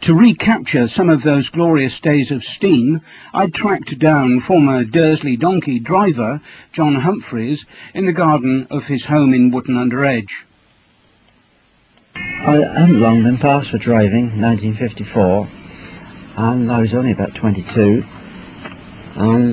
To recapture some of those glorious days of steam, I tracked down former Dursley donkey driver John Humphreys in the garden of his home in Wootton-under-Edge. I hadn't long been passed for driving, 1954, and I was only about 22, and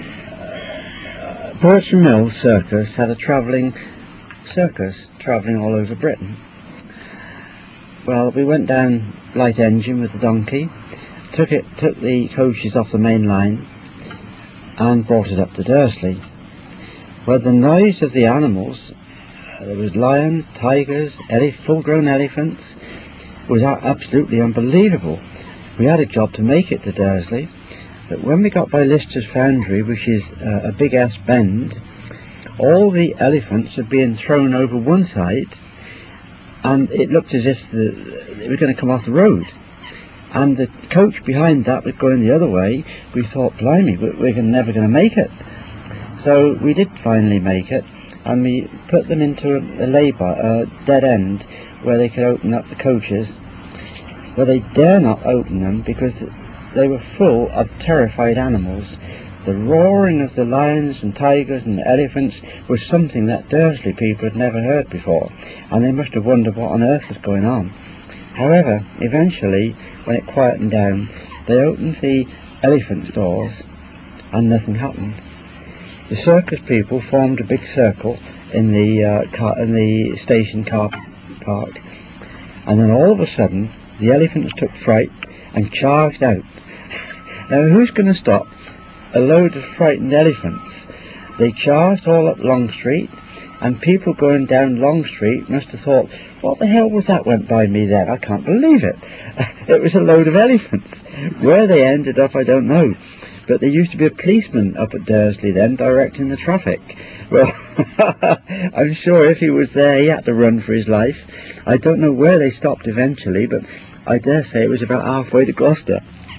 Bertram Mills Circus had a travelling circus travelling all over Britain. Well, we went down light engine with the donkey, took the coaches off the main line and brought it up to Dursley, where the noise of the animals, there was lions, tigers, full-grown elephants, was absolutely unbelievable. We had a job to make it to Dursley, but when we got by Lister's Foundry, which is a big S bend, all the elephants were being thrown over one side, and it looked as if they were going to come off the road. And the coach behind that was going the other way. We thought, blimey, we're never going to make it. So we did finally make it, and we put them into a dead end where they could open up the coaches. Well, they dare not open them because they were full of terrified animals. The roaring of the lions and tigers and elephants was something that Dursley people had never heard before, and they must have wondered what on earth was going on. However, eventually, when it quietened down, they opened the elephants' doors, and nothing happened. The circus people formed a big circle in the station car park, and then all of a sudden, the elephants took fright and charged out. Now, who's going to stop a load of frightened elephants? They charged all up Long Street, and people going down Long Street must have thought, what the hell was that went by me then? I can't believe it. It was a load of elephants. Where they ended up, I don't know. But there used to be a policeman up at Dursley then directing the traffic. Well, I'm sure if he was there, he had to run for his life. I don't know where they stopped eventually, but I dare say it was about halfway to Gloucester.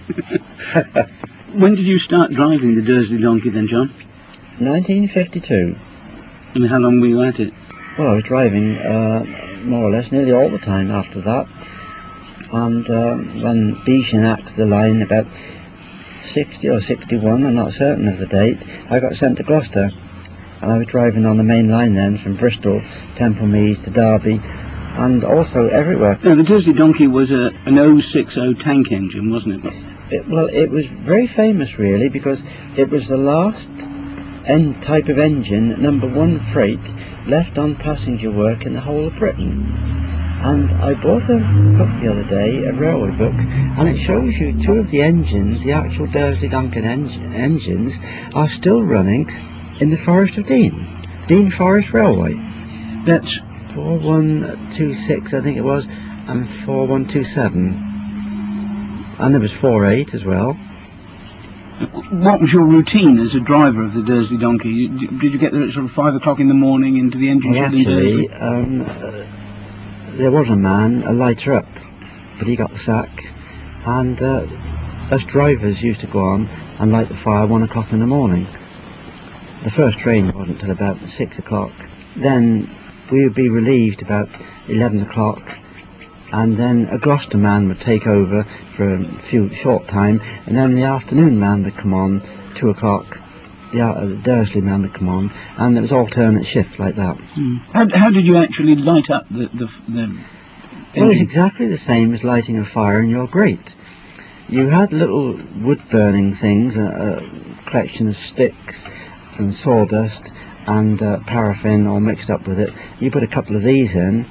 When did you start driving the Dursley donkey then, John? 1952. And how long were you at it? Well, I was driving more or less nearly all the time after that. And when Beechin axed the line about 60 or 61, I'm not certain of the date, I got sent to Gloucester. And I was driving on the main line then from Bristol, Templemead to Derby, and also everywhere. Now, the Dursley donkey was an 060 tank engine, wasn't it? Well, it was very famous really because it was the last type of engine, #1 freight, left on passenger work in the whole of Britain. And I bought a book the other day, a railway book, and it shows you two of the engines, the actual Dursley donkey engines, are still running in the Forest of Dean Forest Railway. That's 4126, I think it was, and 4127. And there was 48 as well. What was your routine as a driver of the Dursley donkey? Did you get there at sort of 5 o'clock in the morning into the engine shed in Dursley? There was a man, a lighter up, but he got the sack, and us drivers used to go on and light the fire 1 o'clock in the morning. The first train wasn't till about 6 o'clock. Then we would be relieved about 11 o'clock, and then a Gloucester man would take over for a short time, and then the afternoon man would come on 2 o'clock. The Dursley man would come on, and it was alternate shift like that. How did you actually light up the Well, it's exactly the same as lighting a fire in your grate. You had little wood-burning things, a collection of sticks and sawdust and paraffin all mixed up with it. You put a couple of these in.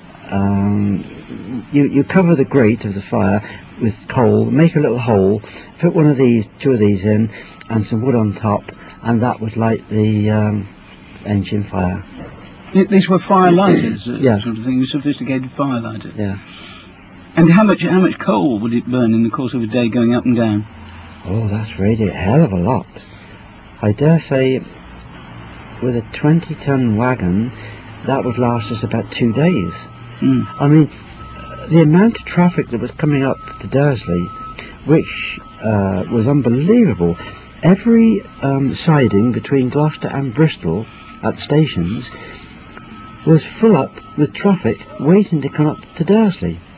You cover the grate of the fire with coal, make a little hole, put two of these in, and some wood on top, and that would light the engine fire. These were fire lighters, yeah. Sort of thing, sophisticated fire lighters. Yeah. And how much coal would it burn in the course of a day going up and down? Oh, that's really a hell of a lot. I dare say, with a 20-ton wagon, that would last us about 2 days. I mean, the amount of traffic that was coming up to Dursley, which was unbelievable. Every siding between Gloucester and Bristol at stations was full up with traffic waiting to come up to Dursley.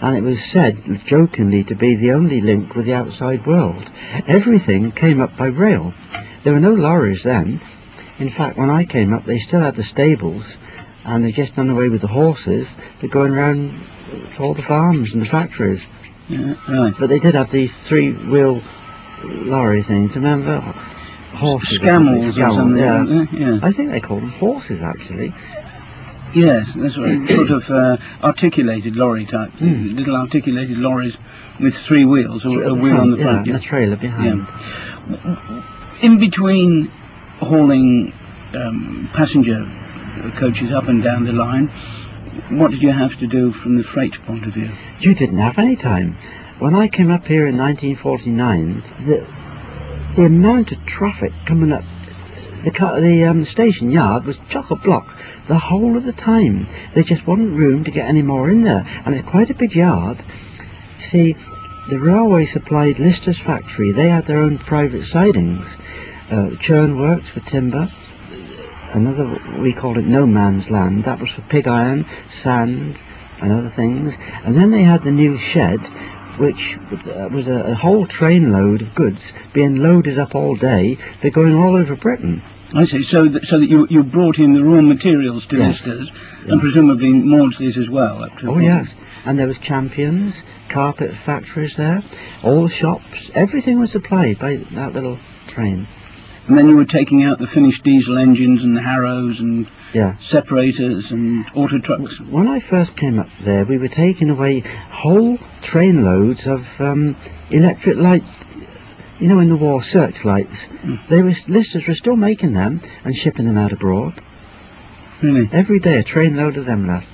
and it was said jokingly to be the only link with the outside world. Everything came up by rail. There were no lorries then. In fact, when I came up, they still had the stables, and they just done away with the horses. They're going around to all the farms and the factories. Yeah, right. But they did have these three-wheel lorry things, remember? Horses. Scamels or something. Yeah. Yeah. I think they call them horses, actually. Yes, that's right. Sort of articulated lorry type. Little articulated lorries with three wheels, or a wheel on the front. And a trailer behind. Yeah. In between hauling passenger coaches up and down the line, what did you have to do from the freight point of view? You didn't have any time. When I came up here in 1949, the amount of traffic coming up the station yard was chock-a-block the whole of the time. There just wasn't room to get any more in there, and it's quite a big yard. See, the railway supplied Lister's factory. They had their own private sidings. Churn works for timber. Another, we called it no man's land. That was for pig iron, sand, and other things. And then they had the new shed, which was a whole trainload of goods being loaded up all day. They're going all over Britain. I see. So that you brought in the raw materials to Lister's, and presumably Maudslay's as well. Up to yes. And there was Champions, carpet factories there, all the shops. Everything was supplied by that little train. And then you were taking out the finished diesel engines and the harrows and separators and auto trucks. When I first came up there, we were taking away whole trainloads of electric light. You know, in the war, searchlights. Listers were still making them and shipping them out abroad. Really? Every day a trainload of them left.